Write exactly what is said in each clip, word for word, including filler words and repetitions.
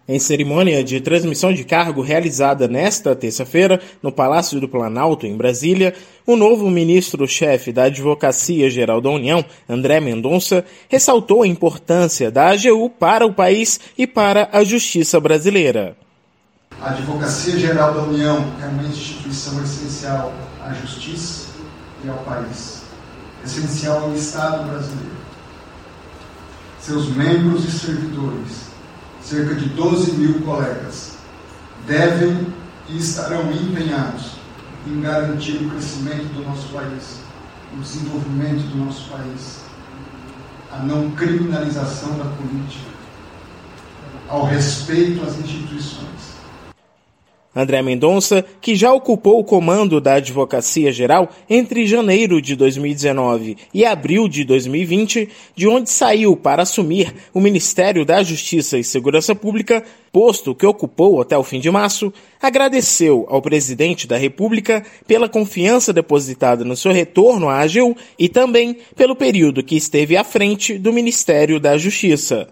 Em cerimônia de transmissão de cargo realizada nesta terça-feira no Palácio do Planalto, em Brasília, o novo ministro-chefe da Advocacia Geral da União, André Mendonça, ressaltou a importância da A G U para o país e para a justiça brasileira. A Advocacia Geral da União é uma instituição essencial à justiça e ao país, essencial ao Estado brasileiro. Seus membros e servidores, cerca de doze mil colegas, devem e estarão empenhados em garantir o crescimento do nosso país, o desenvolvimento do nosso país, a não criminalização da política, ao respeito às instituições. André Mendonça, que já ocupou o comando da Advocacia Geral entre janeiro de dois mil e dezenove e abril de dois mil e vinte, de onde saiu para assumir o Ministério da Justiça e Segurança Pública, posto que ocupou até o fim de março, agradeceu ao presidente da República pela confiança depositada no seu retorno à A G U e também pelo período que esteve à frente do Ministério da Justiça.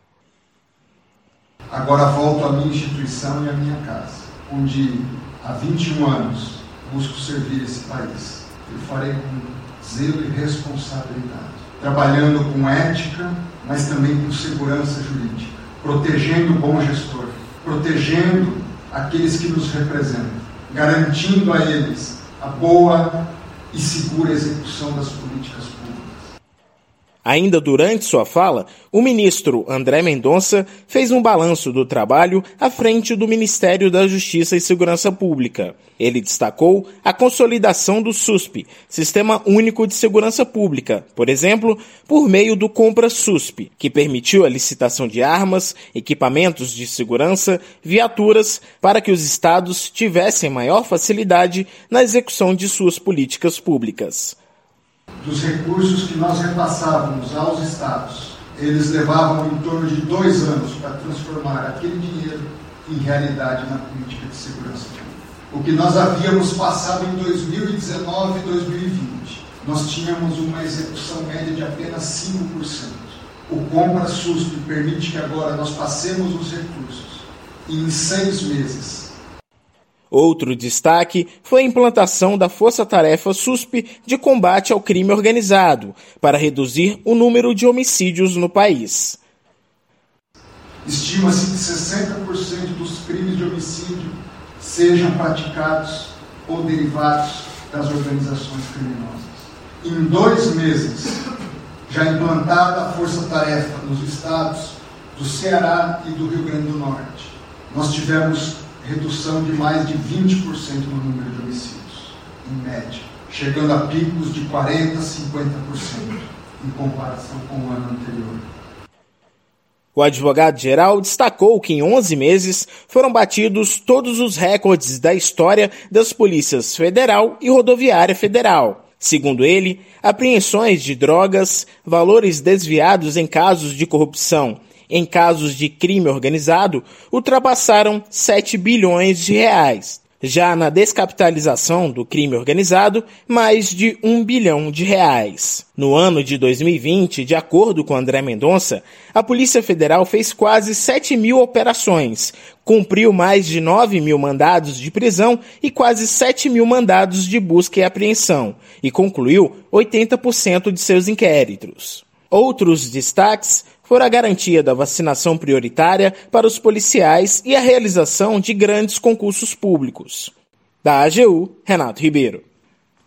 Agora volto à minha instituição e à minha casa, onde há vinte e um anos busco servir esse país. Eu farei com zelo e responsabilidade, trabalhando com ética, mas também com segurança jurídica, protegendo o bom gestor, protegendo aqueles que nos representam, garantindo a eles a boa e segura execução das políticas públicas. Ainda durante sua fala, o ministro André Mendonça fez um balanço do trabalho à frente do Ministério da Justiça e Segurança Pública. Ele destacou a consolidação do SUSP, Sistema Único de Segurança Pública, por exemplo, por meio do Compra SUSP, que permitiu a licitação de armas, equipamentos de segurança, viaturas, para que os estados tivessem maior facilidade na execução de suas políticas públicas. Dos recursos que nós repassávamos aos estados, eles levavam em torno de dois anos para transformar aquele dinheiro em realidade na política de segurança pública. O que nós havíamos passado em dois mil e dezenove e dois mil e vinte, nós tínhamos uma execução média de apenas cinco por cento. O Compra SUSP permite que agora nós passemos os recursos e em seis meses. Outro destaque foi a implantação da Força-Tarefa SUSP de combate ao crime organizado, para reduzir o número de homicídios no país. Estima-se que sessenta por cento dos crimes de homicídio sejam praticados ou derivados das organizações criminosas. Em dois meses, já implantada a Força-Tarefa nos estados do Ceará e do Rio Grande do Norte, nós tivemos redução de mais de vinte por cento no número de homicídios, em média, chegando a picos de quarenta por cento, cinquenta por cento em comparação com o ano anterior. O advogado-geral destacou que em onze meses foram batidos todos os recordes da história das polícias federal e rodoviária federal. Segundo ele, apreensões de drogas, valores desviados em casos de corrupção, em casos de crime organizado, ultrapassaram sete bilhões de reais. Já na descapitalização do crime organizado, mais de um bilhão de reais. No ano de dois mil e vinte, de acordo com André Mendonça, a Polícia Federal fez quase sete mil operações, cumpriu mais de nove mil mandados de prisão e quase sete mil mandados de busca e apreensão, e concluiu oitenta por cento de seus inquéritos. Outros destaques foram a garantia da vacinação prioritária para os policiais e a realização de grandes concursos públicos. Da A G U, Renato Ribeiro.